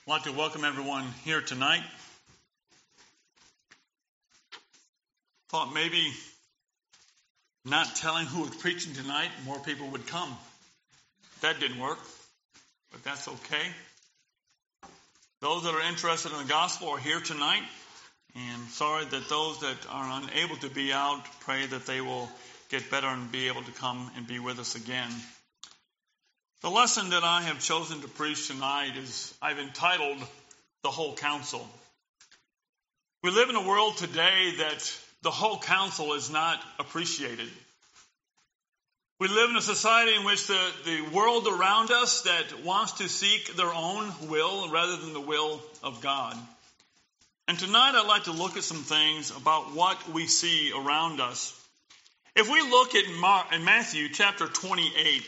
I'd like to welcome everyone here tonight. Thought maybe not telling who was preaching tonight, more people would come. That didn't work, but that's okay. Those that are interested in the gospel are here tonight, and sorry that those that are unable to be out, pray that they will get better and be able to come and be with us again. The lesson that I have chosen to preach tonight is I've entitled The Whole Counsel. We live in a world today that the whole counsel is not appreciated. We live in a society in which the world around us that wants to seek their own will rather than the will of God. And tonight I'd like to look at some things about what we see around us. If we look at in Matthew chapter 28,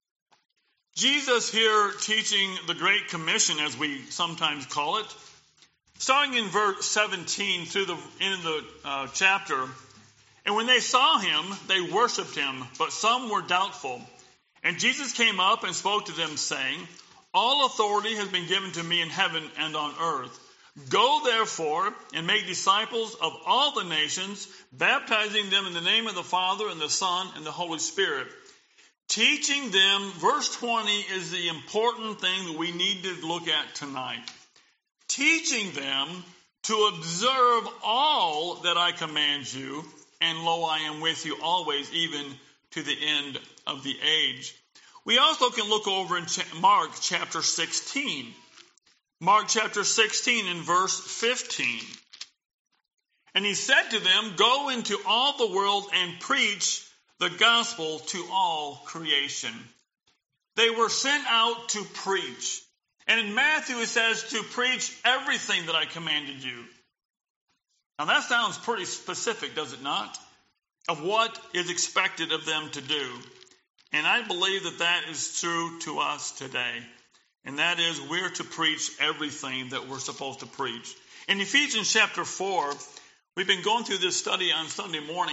Jesus here teaching the Great Commission, as we sometimes call it, starting in verse 17 through the end of the chapter. And when they saw him, they worshipped him, but some were doubtful. And Jesus came up and spoke to them, saying, "All authority has been given to me in heaven and on earth. Go therefore and make disciples of all the nations, baptizing them in the name of the Father and the Son and the Holy Spirit. Teaching them," verse 20 is the important thing that we need to look at tonight. "Teaching them to observe all that I command you, and lo, I am with you always, even to the end of the age." We also can look over in Mark chapter 16. Mark chapter 16 in verse 15. "And he said to them, Go into all the world and preach the gospel to all creation." They were sent out to preach. And in Matthew it says to preach everything that I commanded you. Now that sounds pretty specific, does it not? Of what is expected of them to do. And I believe that that is true to us today. And that is we're to preach everything that we're supposed to preach. In Ephesians chapter 4, we've been going through this study on Sunday morning.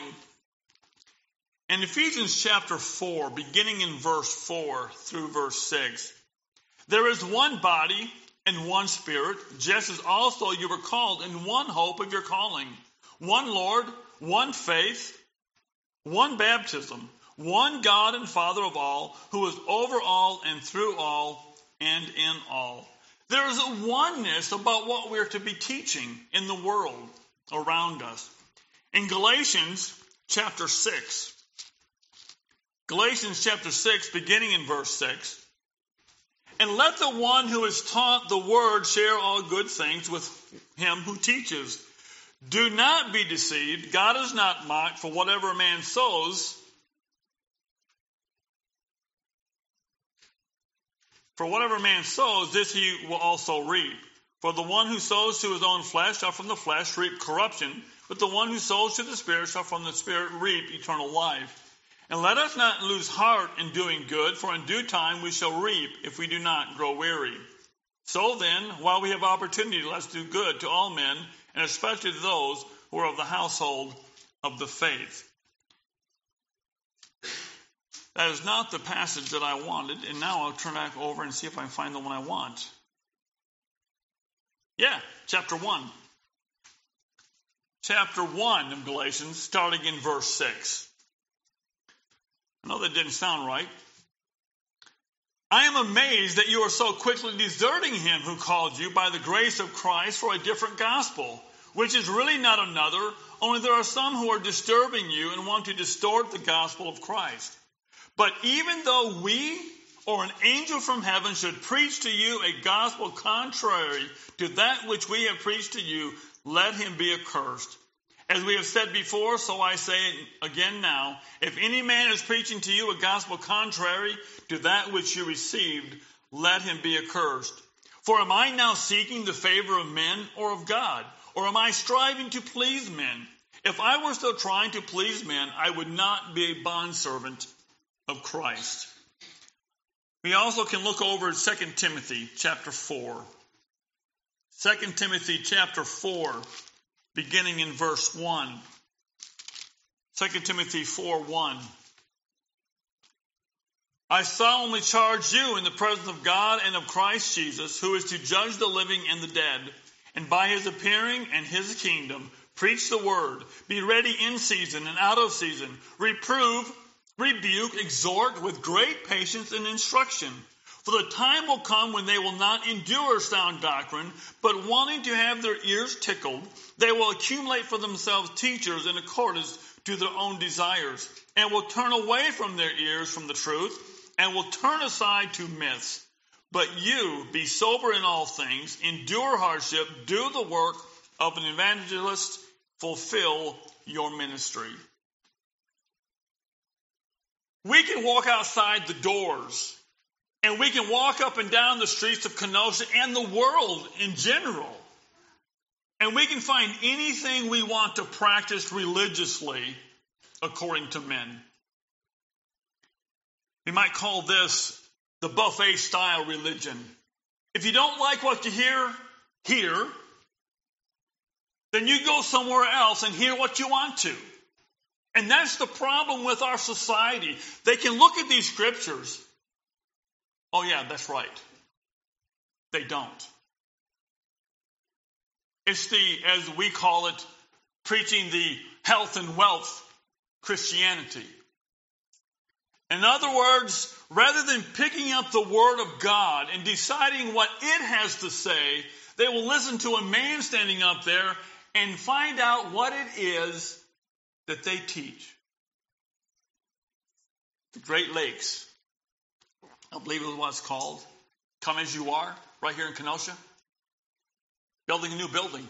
In Ephesians chapter 4, beginning in verse 4 through verse 6, "There is one body and one Spirit, just as also you were called in one hope of your calling. One Lord, one faith, one baptism, one God and Father of all, who is over all and through all and in all." There is a oneness about what we're to be teaching in the world around us. In Galatians chapter 6, Galatians chapter 6, beginning in verse 6, "And let the one who is taught the word share all good things with him who teaches. Do not be deceived. God is not mocked, for whatever a man sows, this he will also reap. For the one who sows to his own flesh shall from the flesh reap corruption, but the one who sows to the Spirit shall from the Spirit reap eternal life. And let us not lose heart in doing good, for in due time we shall reap if we do not grow weary. So then, while we have opportunity, let's do good to all men, and especially to those who are of the household of the faith." That is not the passage that I wanted, and now I'll turn back over and see if I can find the one I want. Yeah, chapter 1. Chapter 1 of Galatians, starting in verse 6. I know that didn't sound right. "I am amazed that you are so quickly deserting him who called you by the grace of Christ for a different gospel, which is really not another, only there are some who are disturbing you and want to distort the gospel of Christ. But even though we or an angel from heaven should preach to you a gospel contrary to that which we have preached to you, let him be accursed. As we have said before, so I say it again now, if any man is preaching to you a gospel contrary to that which you received, let him be accursed. For am I now seeking the favor of men or of God? Or am I striving to please men? If I were still trying to please men, I would not be a bondservant of Christ." We also can look over at 2 Timothy chapter 4. 2 Timothy chapter 4. Beginning in verse 1. 2 Timothy 4:1. I solemnly charge you in the presence of God and of Christ Jesus, who is to judge the living and the dead, and by his appearing and his kingdom, preach the word. Be ready in season and out of season. Reprove, rebuke, exhort with great patience and instruction. For the time will come when they will not endure sound doctrine, but wanting to have their ears tickled, they will accumulate for themselves teachers in accordance to their own desires, and will turn away from their ears from the truth, and will turn aside to myths. But you, be sober in all things, endure hardship, do the work of an evangelist, fulfill your ministry. We can walk outside the doors, and we can walk up and down the streets of Kenosha and the world in general, and we can find anything we want to practice religiously according to men. We might call this the buffet style religion. If you don't like what you hear here, then you go somewhere else and hear what you want to. And that's the problem with our society. They can look at these scriptures. Oh yeah, that's right. They don't. It's the, as we call it, preaching the health and wealth Christianity. In other words, rather than picking up the Word of God and deciding what it has to say, they will listen to a man standing up there and find out what it is that they teach. The Great Lakes, I believe it was what it's called. Come As You Are, right here in Kenosha. Building a new building.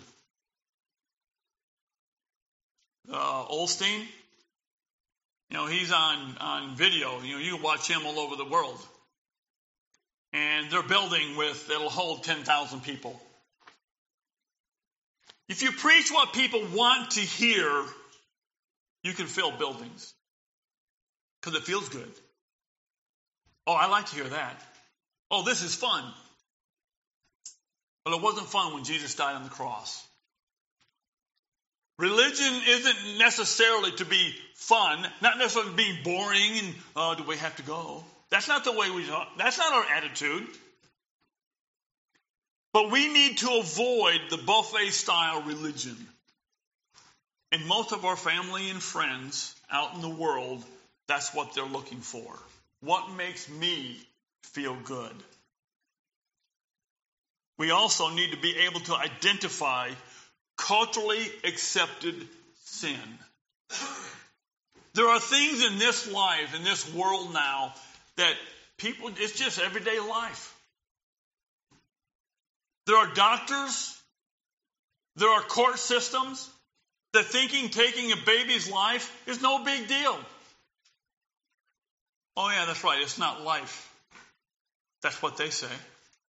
Olstein, he's on video. You can watch him all over the world. And they're building it'll hold 10,000 people. If you preach what people want to hear, you can fill buildings. Because it feels good. Oh, I like to hear that. Oh, this is fun. But it wasn't fun when Jesus died on the cross. Religion isn't necessarily to be fun, not necessarily being boring and, do we have to go? That's not the way we talk. That's not our attitude. But we need to avoid the buffet style religion. And most of our family and friends out in the world, that's what they're looking for. What makes me feel good? We also need to be able to identify culturally accepted sin. There are things in this life, in this world now, that people, it's just everyday life. There are doctors, there are court systems that taking a baby's life is no big deal. Oh yeah, that's right, it's not life. That's what they say.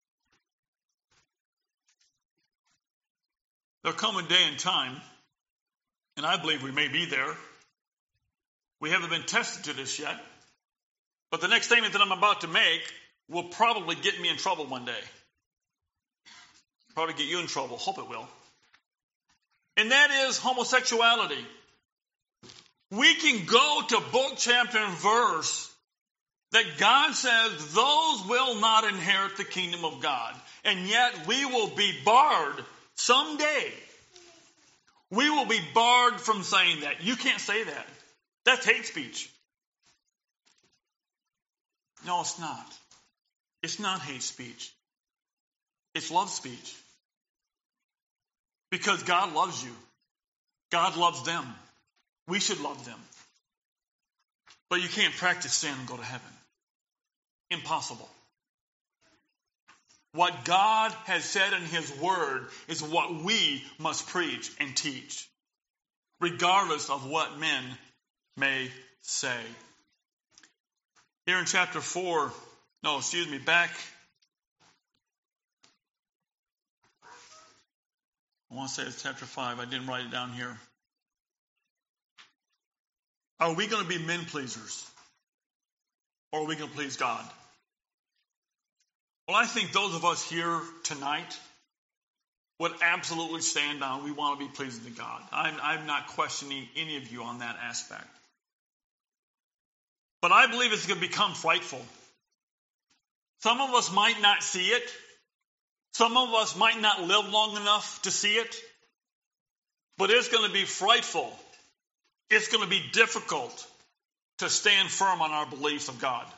There'll come a day and time, and I believe we may be there. We haven't been tested to this yet, but the next statement that I'm about to make will probably get me in trouble one day. Probably get you in trouble. Hope it will. And that is homosexuality. We can go to book, chapter, and verse that God says those will not inherit the kingdom of God. And yet we will be barred someday. We will be barred from saying that. You can't say that. That's hate speech. No, it's not. It's not hate speech. It's love speech. Because God loves you. God loves them. We should love them. But you can't practice sin and go to heaven. Impossible. What God has said in His Word is what we must preach and teach, regardless of what men may say. Here in chapter 4, back. I want to say it's chapter 5. I didn't write it down here. Are we going to be men pleasers? Or are we going to please God? Well, I think those of us here tonight would absolutely stand down. We want to be pleasing to God. I'm not questioning any of you on that aspect. But I believe it's going to become frightful. Some of us might not see it. Some of us might not live long enough to see it. But it's going to be frightful. It's going to be difficult to stand firm on our beliefs of God.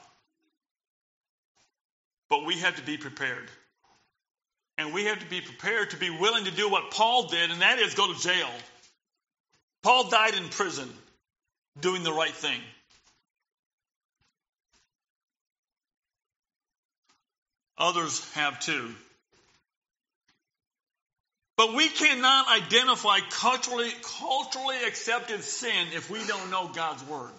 But we have to be prepared. And we have to be prepared to be willing to do what Paul did, and that is go to jail. Paul died in prison doing the right thing. Others have too. But we cannot identify culturally accepted sin if we don't know God's Word.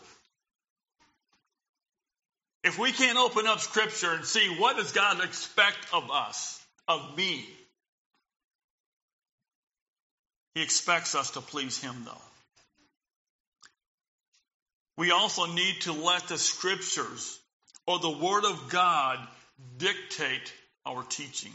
If we can't open up Scripture and see what does God expect of us, of me. He expects us to please Him, though. We also need to let the Scriptures or the Word of God dictate our teaching.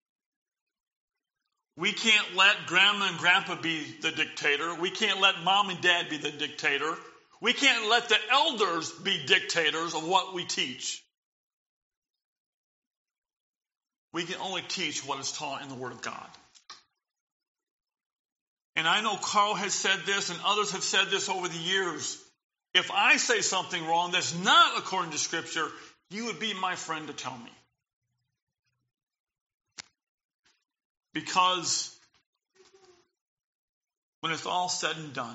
We can't let Grandma and Grandpa be the dictator. We can't let Mom and Dad be the dictator. We can't let the elders be dictators of what we teach. We can only teach what is taught in the Word of God. And I know Carl has said this and others have said this over the years. If I say something wrong that's not according to Scripture, you would be my friend to tell me. Because when it's all said and done,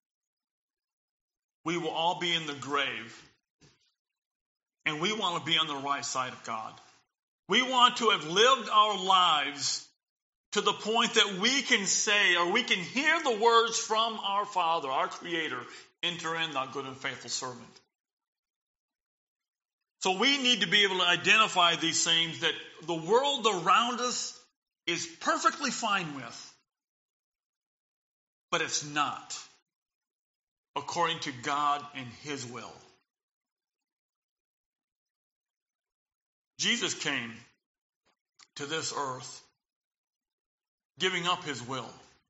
we will all be in the grave. And we want to be on the right side of God. We want to have lived our lives to the point that we can say, or we can hear the words from our Father, our Creator, enter in, thou good and faithful servant. So we need to be able to identify these things that the world around us is perfectly fine with. But it's not according to God and His will. Jesus came to this earth giving up His will.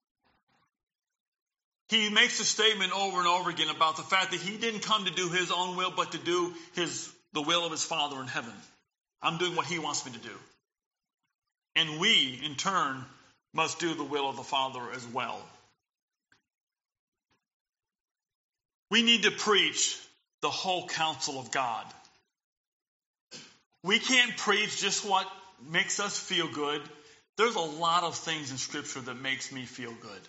He makes a statement over and over again about the fact that He didn't come to do His own will, but to do the will of His Father in heaven. I'm doing what He wants me to do. And we, in turn, must do the will of the Father as well. We need to preach the whole counsel of God. We can't preach just what makes us feel good. There's a lot of things in Scripture that makes me feel good.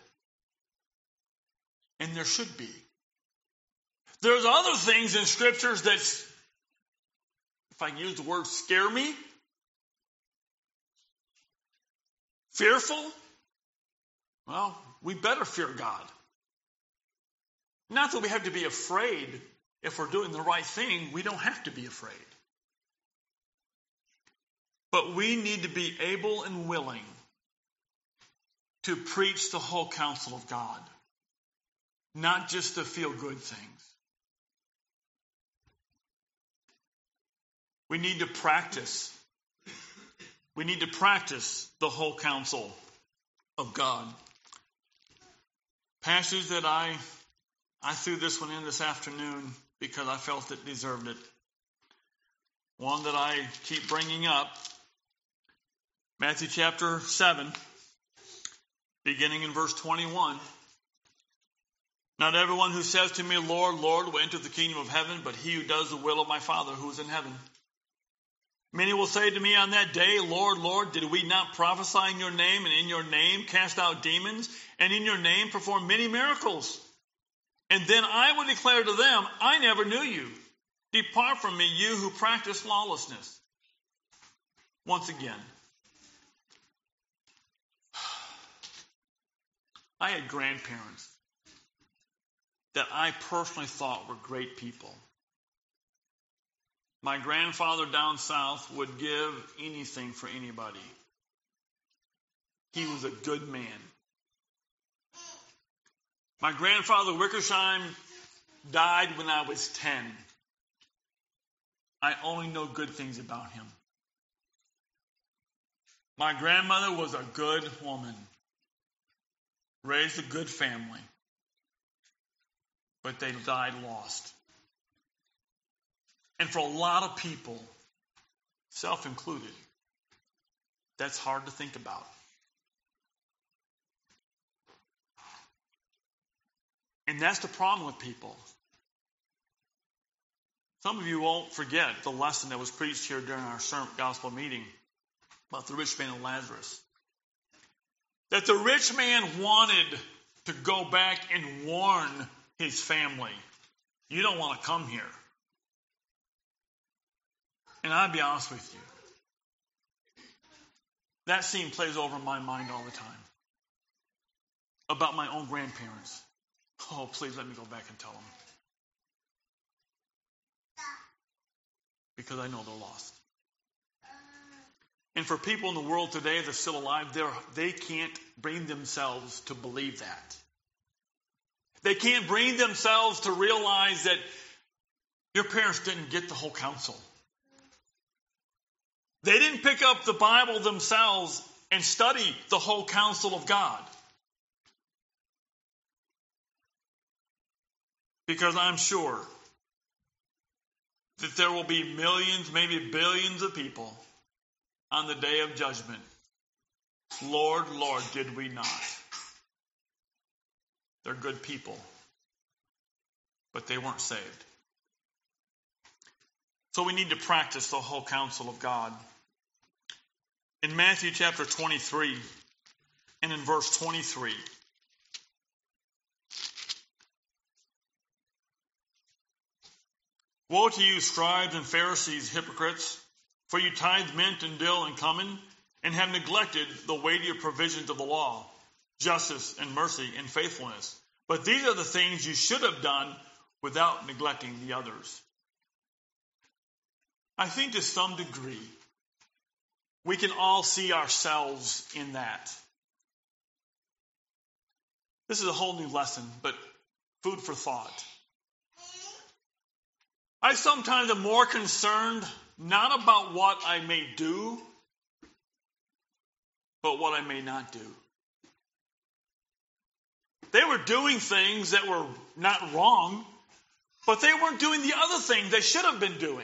And there should be. There's other things in Scriptures that, if I can use the word, scare me. Fearful? Well, we better fear God. Not that we have to be afraid. If we're doing the right thing, we don't have to be afraid. But we need to be able and willing to preach the whole counsel of God, not just the feel-good things. We need to practice. We need to practice the whole counsel of God. Passage that I threw this one in this afternoon because I felt it deserved it. One that I keep bringing up. Matthew chapter 7, beginning in verse 21. Not everyone who says to me, Lord, Lord, will enter the kingdom of heaven, but he who does the will of my Father who is in heaven. Many will say to me on that day, Lord, Lord, did we not prophesy in your name, and in your name cast out demons, and in your name perform many miracles? And then I will declare to them, I never knew you. Depart from me, you who practice lawlessness. Once again, I had grandparents that I personally thought were great people. My grandfather down south would give anything for anybody. He was a good man. My grandfather Wickersheim died when I was 10. I only know good things about him. My grandmother was a good woman. Raised a good family. But they died lost. And for a lot of people, self-included, that's hard to think about. And that's the problem with people. Some of you won't forget the lesson that was preached here during our gospel meeting about the rich man and Lazarus. That the rich man wanted to go back and warn his family, you don't want to come here. And I'll be honest with you, that scene plays over my mind all the time. About my own grandparents. Oh, please let me go back and tell them. Because I know they're lost. And for people in the world today that are still alive, they can't bring themselves to believe that. They can't bring themselves to realize that your parents didn't get the whole counsel. They didn't pick up the Bible themselves and study the whole counsel of God. Because I'm sure that there will be millions, maybe billions of people on the day of judgment. Lord, Lord, did we not? They're good people, but they weren't saved. So we need to practice the whole counsel of God. In Matthew chapter 23 and in verse 23, woe to you, scribes and Pharisees, hypocrites, for you tithe mint and dill and cumin, and have neglected the weightier provisions of the law, justice and mercy and faithfulness. But these are the things you should have done without neglecting the others. I think to some degree, we can all see ourselves in that. This is a whole new lesson, but food for thought. I sometimes am more concerned not about what I may do, but what I may not do. They were doing things that were not wrong, but they weren't doing the other things they should have been doing.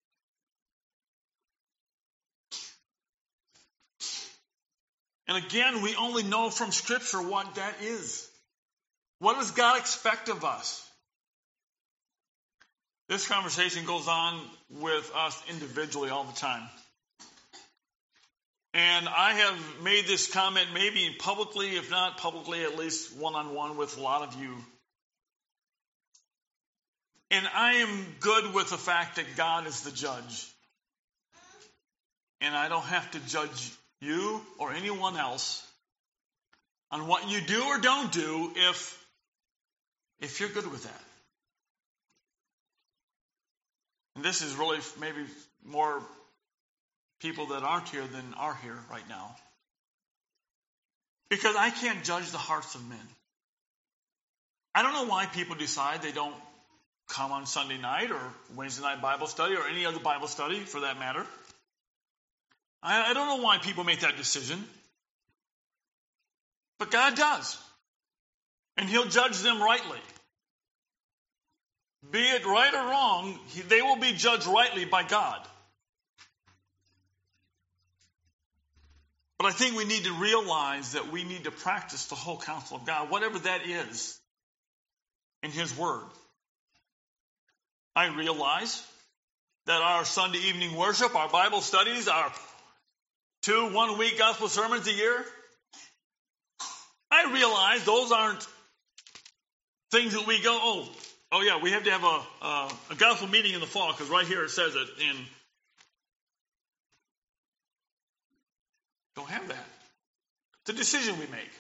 And again, we only know from Scripture what that is. What does God expect of us? This conversation goes on with us individually all the time. And I have made this comment maybe publicly, if not publicly, at least one-on-one with a lot of you. And I am good with the fact that God is the judge. And I don't have to judge you or anyone else on what you do or don't do if you're good with that. And this is really maybe more people that aren't here than are here right now. Because I can't judge the hearts of men. I don't know why people decide they don't come on Sunday night or Wednesday night Bible study or any other Bible study for that matter. I don't know why people make that decision. But God does. And He'll judge them rightly. Be it right or wrong, they will be judged rightly by God. But I think we need to realize that we need to practice the whole counsel of God, whatever that is, in His Word. I realize that our Sunday evening worship, our Bible studies, our 2 one-week gospel sermons a year, I realize those aren't things that we go, oh yeah, we have to have a gospel meeting in the fall, because right here it says it, and don't have that. It's a decision we make.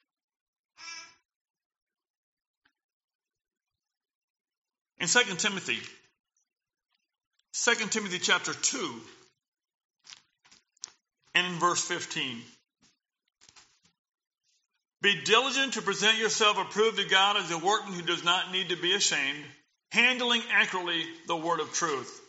In 2 Timothy chapter 2, and in verse 15, be diligent to present yourself approved to God as a workman who does not need to be ashamed, handling accurately the word of truth.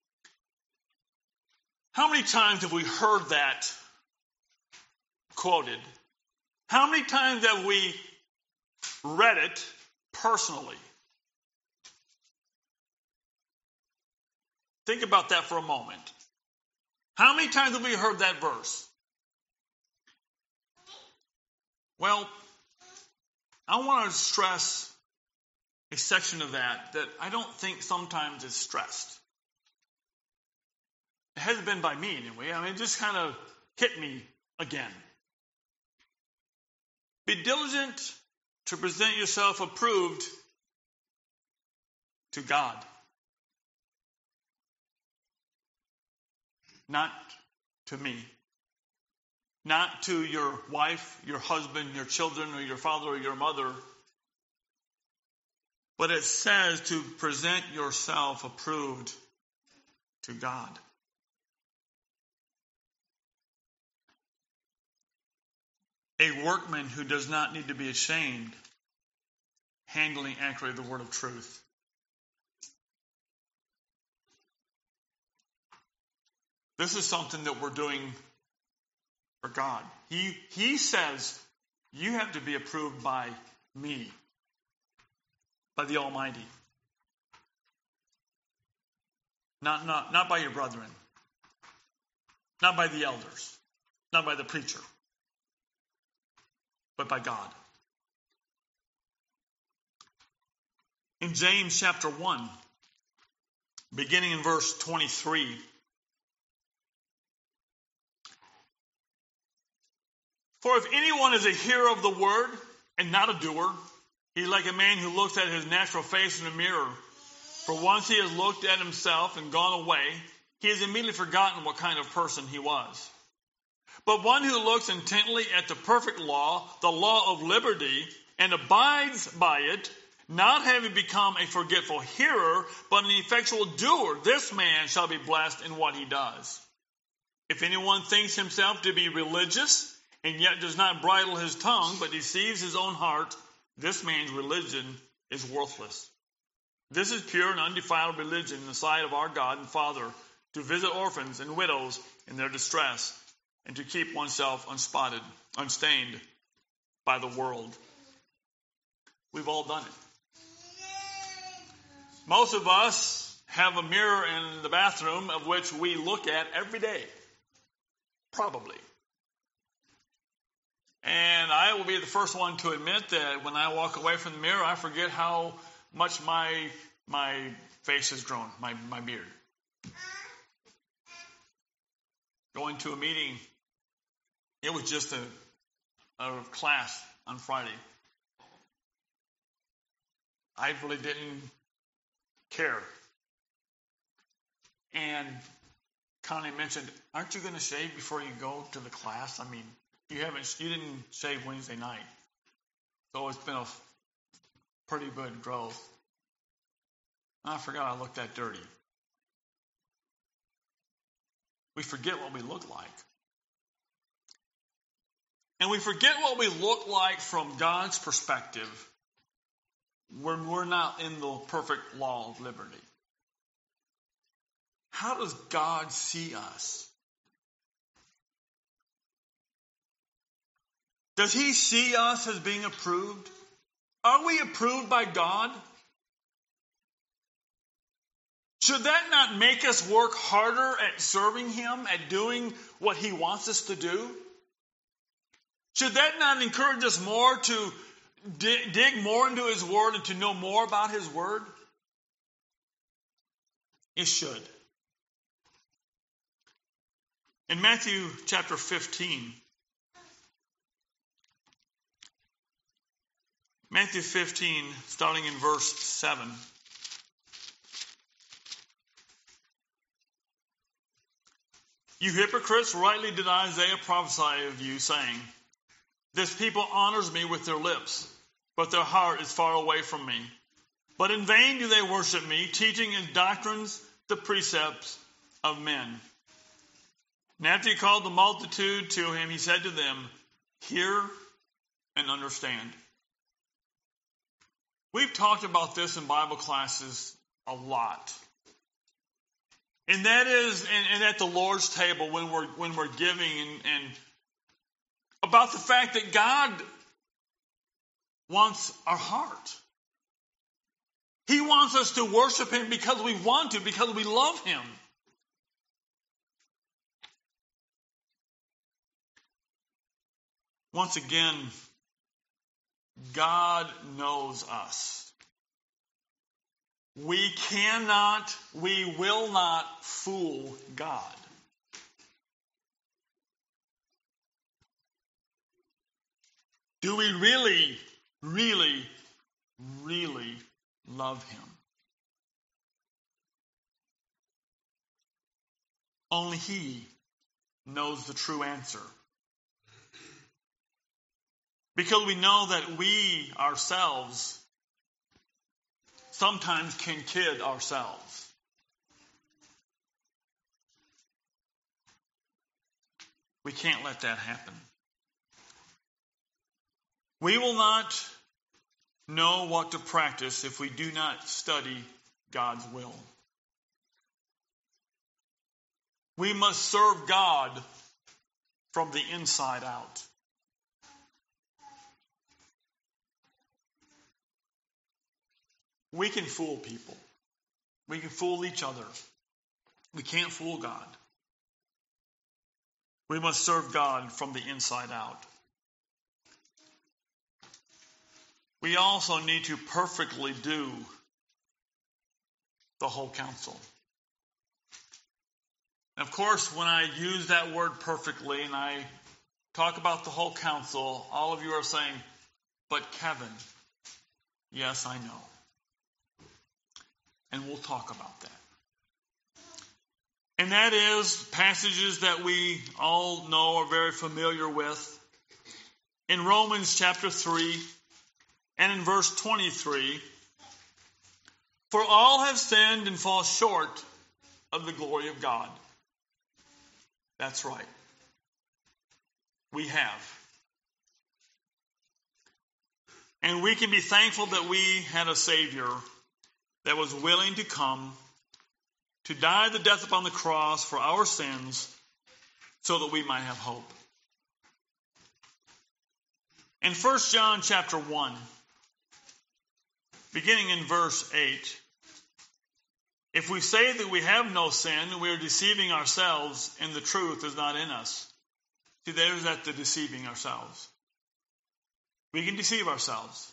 How many times have we heard that quoted? How many times have we read it personally? Think about that for a moment. How many times have we heard that verse? Well, I want to stress a section of that I don't think sometimes is stressed. It hasn't been by me anyway. I mean, it just kind of hit me again. Be diligent to present yourself approved to God. Not to me. Not to your wife, your husband, your children, or your father or your mother. But it says to present yourself approved to God. A workman who does not need to be ashamed, handling accurately the word of truth. This is something that we're doing for God. He says, you have to be approved by me, by the Almighty. Not by your brethren. Not by the elders. Not by the preacher. But by God. In James chapter 1, beginning in verse 23, for if anyone is a hearer of the word and not a doer, he's like a man who looks at his natural face in a mirror. For once he has looked at himself and gone away, he has immediately forgotten what kind of person he was. But one who looks intently at the perfect law, the law of liberty, and abides by it, not having become a forgetful hearer, but an effectual doer, this man shall be blessed in what he does. If anyone thinks himself to be religious, and yet does not bridle his tongue, but deceives his own heart, this man's religion is worthless. This is pure and undefiled religion in the sight of our God and Father, to visit orphans and widows in their distress, and to keep oneself unspotted, unstained by the world. We've all done it. Most of us have a mirror in the bathroom of which we look at every day. Probably. And I will be the first one to admit that when I walk away from the mirror, I forget how much my face has grown, my beard. Going to a meeting, it was just a class on Friday. I really didn't care. And Connie mentioned, aren't you going to shave before you go to the class? I mean, you didn't shave Wednesday night. So it's been a pretty good growth. I forgot I looked that dirty. We forget what we look like. And we forget what we look like from God's perspective when we're not in the perfect law of liberty. How does God see us? Does he see us as being approved? Are we approved by God? Should that not make us work harder at serving him, at doing what he wants us to do? Should that not encourage us more to dig more into his word and to know more about his word? It should. In Matthew chapter 15, starting in verse 7. You hypocrites, rightly did Isaiah prophesy of you, saying, this people honors me with their lips, but their heart is far away from me. But in vain do they worship me, teaching in doctrines the precepts of men. And after he called the multitude to him, he said to them, hear and understand. We've talked about this in Bible classes a lot. And that is, and at the Lord's table when we're giving and about the fact that God wants our heart. He wants us to worship him because we want to, because we love him. Once again, God knows us. We will not fool God. Do we really, really, really love him? Only he knows the true answer. Because we know that we ourselves sometimes can kid ourselves. We can't let that happen. We will not know what to practice if we do not study God's will. We must serve God from the inside out. We can fool people. We can fool each other. We can't fool God. We must serve God from the inside out. We also need to perfectly do the whole counsel. And of course, when I use that word perfectly and I talk about the whole counsel, all of you are saying, but Kevin, yes, I know. And we'll talk about that. And that is passages that we all know are very familiar with. In Romans chapter 3 and in verse 23, for all have sinned and fall short of the glory of God. That's right. We have. And we can be thankful that we had a Savior that was willing to come to die the death upon the cross for our sins so that we might have hope. In 1 John chapter 1, beginning in verse 8, if we say that we have no sin, we are deceiving ourselves and the truth is not in us. See, there's that the deceiving ourselves. We can deceive ourselves.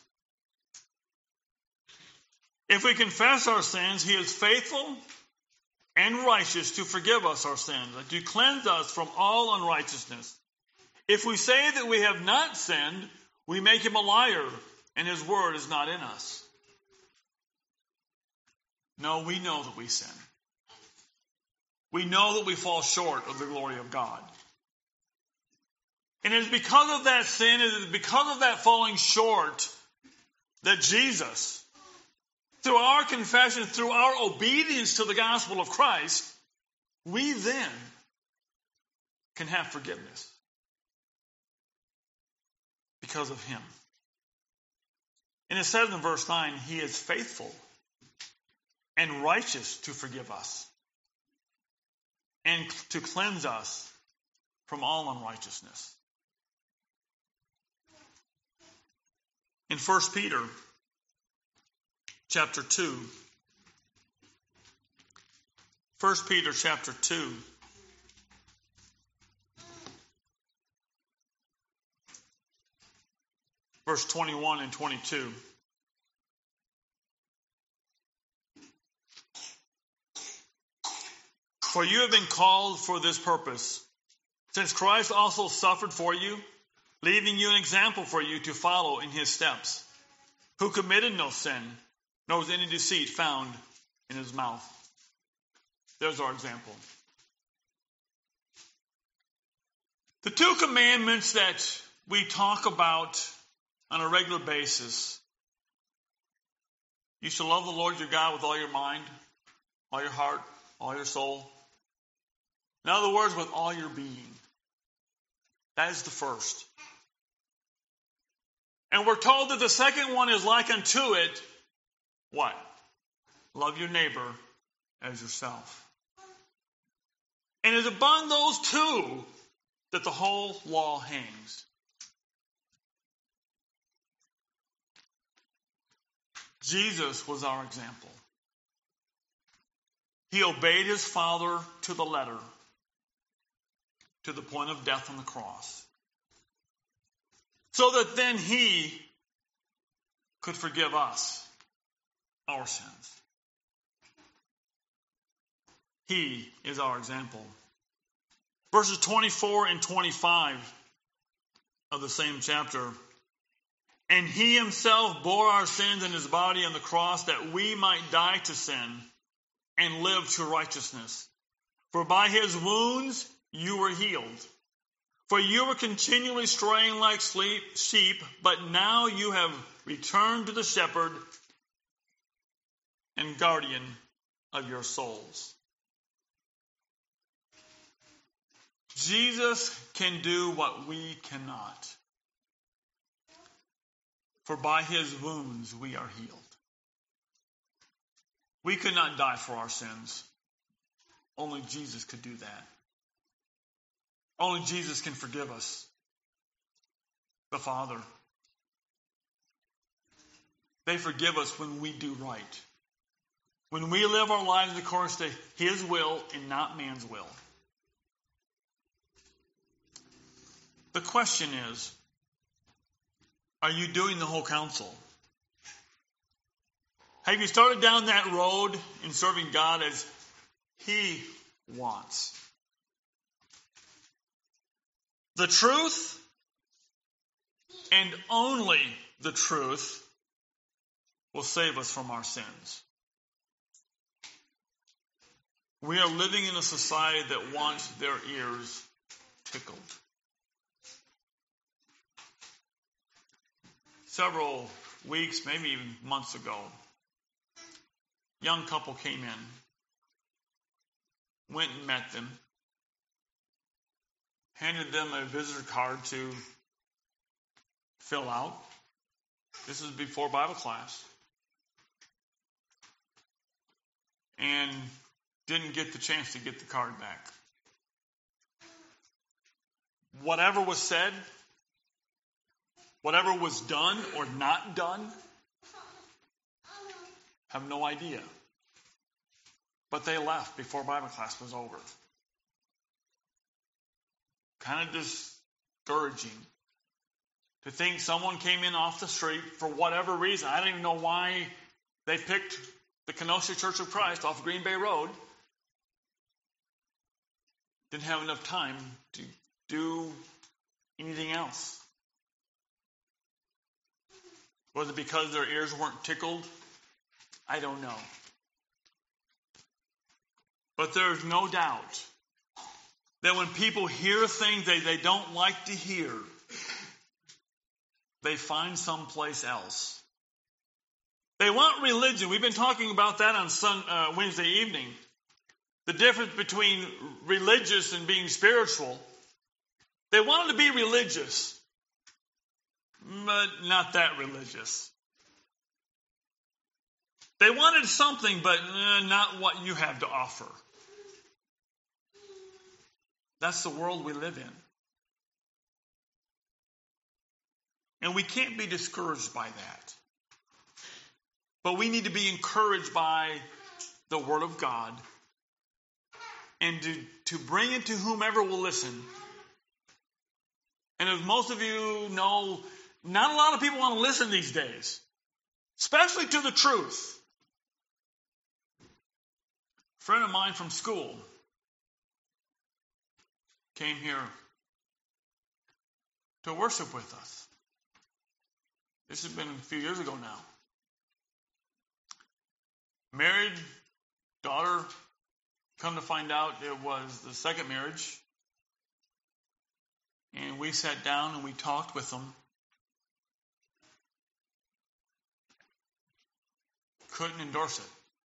If we confess our sins, he is faithful and righteous to forgive us our sins, and to cleanse us from all unrighteousness. If we say that we have not sinned, we make him a liar, and his word is not in us. No, we know that we sin. We know that we fall short of the glory of God. And it is because of that sin, it is because of that falling short, that Jesus, through our confession, through our obedience to the gospel of Christ, we then can have forgiveness. Because of him. And it says in verse 9, he is faithful and righteous to forgive us and to cleanse us from all unrighteousness. In 1 Peter chapter 2, 1 Peter chapter 2, verse 21 and 22. For you have been called for this purpose, since Christ also suffered for you, leaving you an example for you to follow in his steps, who committed no sin, nor was any deceit found in his mouth. There's our example. The two commandments that we talk about on a regular basis. You shall love the Lord your God with all your mind, all your heart, all your soul. In other words, with all your being. That is the first. And we're told that the second one is like unto it, what? Love your neighbor as yourself. And it's upon those two that the whole law hangs. Jesus was our example. He obeyed his Father to the letter, to the point of death on the cross, so that then he could forgive us our sins. He is our example. Verses 24 and 25 of the same chapter. And he himself bore our sins in his body on the cross, that we might die to sin and live to righteousness. For by his wounds you were healed. For you were continually straying like sheep, but now you have returned to the shepherd and guardian of your souls. Jesus can do what we cannot. For by his wounds we are healed. We could not die for our sins. Only Jesus could do that. Only Jesus can forgive us. The Father. They forgive us when we do right. When we live our lives according to his will and not man's will. The question is, are you doing the whole counsel? Have you started down that road in serving God as he wants? The truth, and only the truth, will save us from our sins. We are living in a society that wants their ears tickled. Several weeks, maybe even months ago, a young couple came in, went and met them, handed them a visitor card to fill out. This is before Bible class. And didn't get the chance to get the card back. Whatever was said, whatever was done or not done, have no idea. But they left before Bible class was over. Kind of discouraging to think someone came in off the street for whatever reason. I don't even know why they picked the Kenosha Church of Christ off Green Bay Road. Didn't have enough time to do anything else. Was it because their ears weren't tickled? I don't know. But there's no doubt that when people hear things they don't like to hear, they find someplace else. They want religion. We've been talking about that on Wednesday evening. The difference between religious and being spiritual. They wanted to be religious, but not that religious. They wanted something, but not what you have to offer. That's the world we live in. And we can't be discouraged by that. But we need to be encouraged by the Word of God and to bring it to whomever will listen. And as most of you know, not a lot of people want to listen these days, especially to the truth. A friend of mine from school came here to worship with us. This has been a few years ago now. Married, daughter, come to find out it was the second marriage. And we sat down and we talked with them. Couldn't endorse it.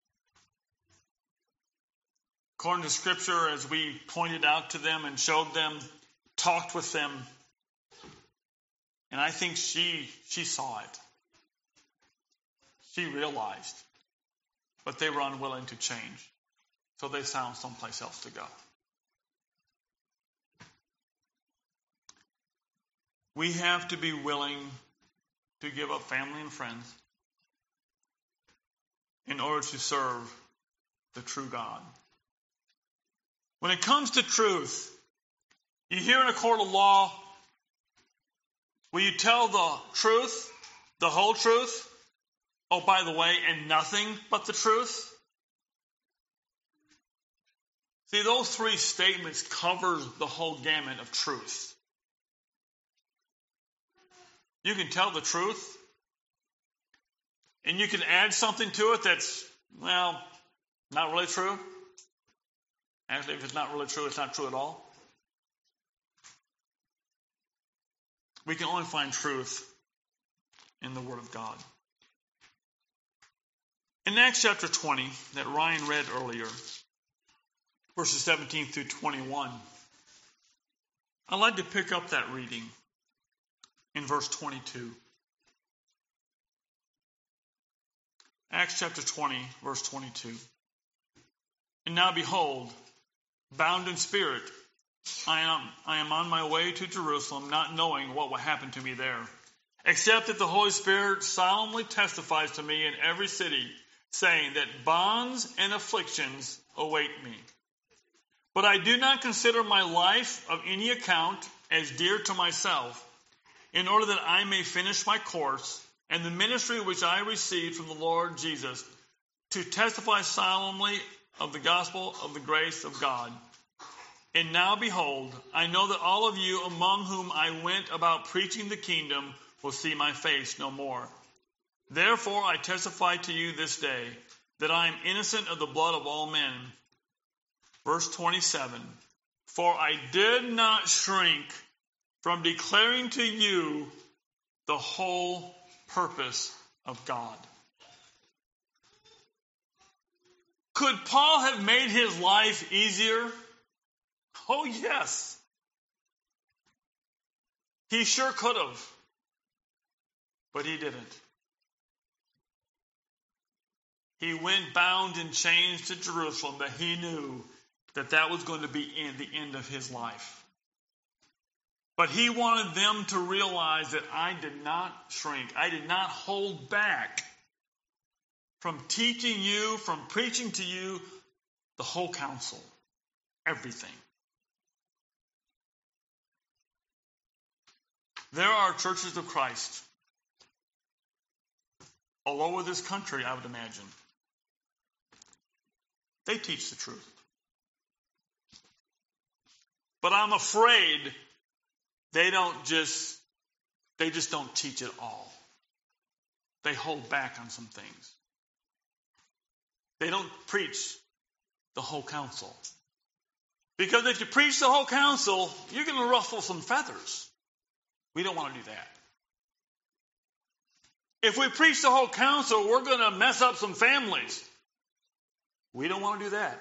According to Scripture, as we pointed out to them and showed them, talked with them, and I think she saw it. She realized. But they were unwilling to change. So they found someplace else to go. We have to be willing to give up family and friends in order to serve the true God. When it comes to truth, you hear in a court of law, will you tell the truth, the whole truth? Oh, by the way, and nothing but the truth? See, those three statements cover the whole gamut of truth. You can tell the truth, and you can add something to it that's, well, not really true. Actually, if it's not really true, it's not true at all. We can only find truth in the Word of God. In Acts chapter 20, that Ryan read earlier, verses 17 through 21, I'd like to pick up that reading in verse 22. Acts chapter 20, verse 22. And now behold, bound in spirit, I am on my way to Jerusalem, not knowing what will happen to me there, except that the Holy Spirit solemnly testifies to me in every city, saying that bonds and afflictions await me. But I do not consider my life of any account as dear to myself, in order that I may finish my course and the ministry which I received from the Lord Jesus, to testify solemnly of the gospel of the grace of God. And now behold, I know that all of you among whom I went about preaching the kingdom will see my face no more. Therefore I testify to you this day that I am innocent of the blood of all men. Verse 27, for I did not shrink from declaring to you the whole purpose of God. Could Paul have made his life easier? Oh, yes. He sure could have. But he didn't. He went bound in chains to Jerusalem, that he knew that was going to be the end of his life. But he wanted them to realize that I did not shrink. I did not hold back from teaching you, from preaching to you, the whole counsel, everything. There are churches of Christ all over this country, I would imagine. They teach the truth. But I'm afraid they just don't teach it all. They hold back on some things. They don't preach the whole counsel. Because if you preach the whole counsel, you're going to ruffle some feathers. We don't want to do that. If we preach the whole counsel, we're going to mess up some families. We don't want to do that.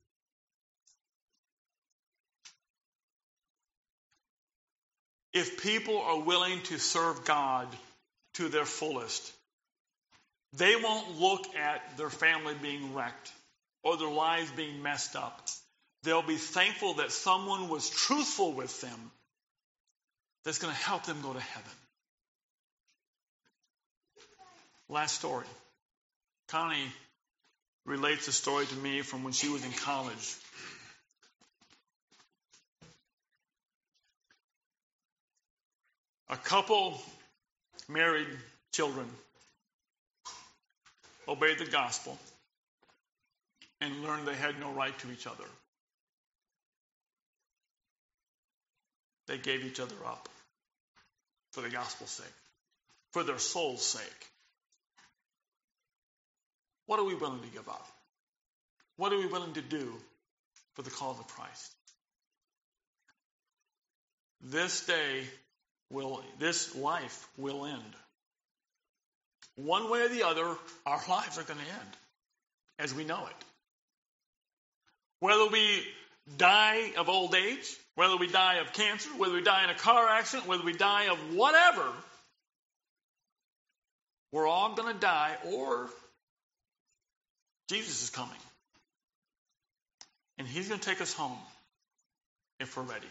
If people are willing to serve God to their fullest, they won't look at their family being wrecked or their lives being messed up. They'll be thankful that someone was truthful with them that's going to help them go to heaven. Last story. Connie relates a story to me from when she was in college. A couple, married, children, obeyed the gospel and learned they had no right to each other. They gave each other up for the gospel's sake, for their soul's sake. What are we willing to give up? What are we willing to do for the cause of Christ? This life will end. One way or the other, our lives are going to end as we know it. Whether we die of old age, whether we die of cancer, whether we die in a car accident, whether we die of whatever, we're all going to die, or Jesus is coming. And he's going to take us home if we're ready.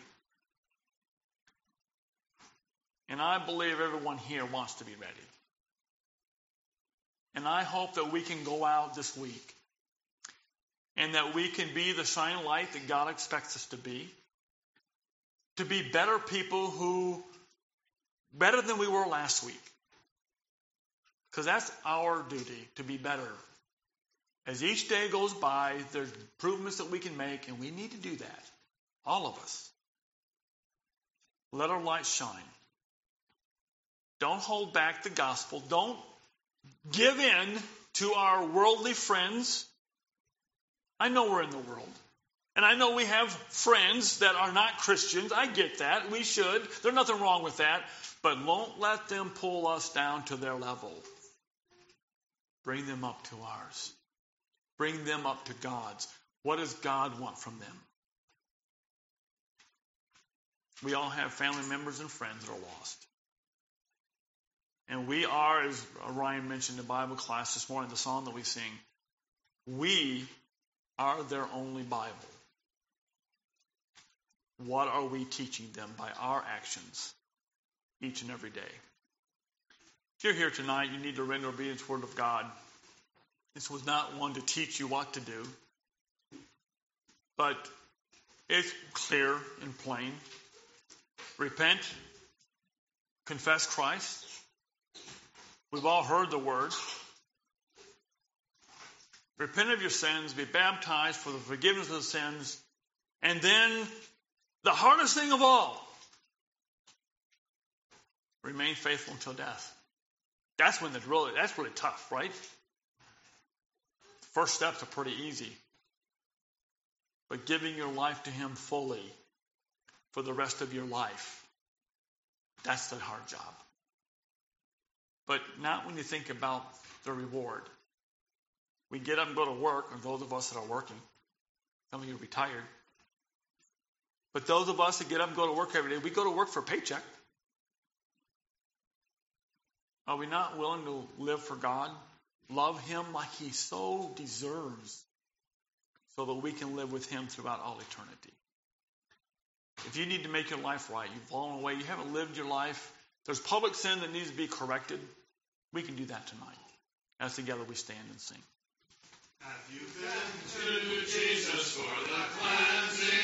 And I believe everyone here wants to be ready. And I hope that we can go out this week and that we can be the shining light that God expects us to be better people better than we were last week. Because that's our duty, to be better. As each day goes by, there's improvements that we can make, and we need to do that. All of us. Let our light shine. Don't hold back the gospel. Don't give in to our worldly friends. I know we're in the world. And I know we have friends that are not Christians. I get that. We should. There's nothing wrong with that. But don't let them pull us down to their level. Bring them up to ours. Bring them up to God's. What does God want from them? We all have family members and friends that are lost. And we are, as Ryan mentioned in Bible class this morning, the song that we sing, we are their only Bible. What are we teaching them by our actions each and every day? If you're here tonight, you need to render obedience to the Word of God. This was not one to teach you what to do, but it's clear and plain. Repent, confess Christ. We've all heard the word. Repent of your sins, be baptized for the forgiveness of sins, and then the hardest thing of all, remain faithful until death. That's really tough, right? The first steps are pretty easy. But giving your life to Him fully for the rest of your life, that's the hard job. But not when you think about the reward. We get up and go to work, or those of us that are working. Some of you are retired. But those of us that get up and go to work every day, we go to work for a paycheck. Are we not willing to live for God? Love Him like He so deserves, so that we can live with Him throughout all eternity. If you need to make your life right, you've fallen away, you haven't lived your life, there's public sin that needs to be corrected, we can do that tonight. As together we stand and sing. Have you been to Jesus for the cleansing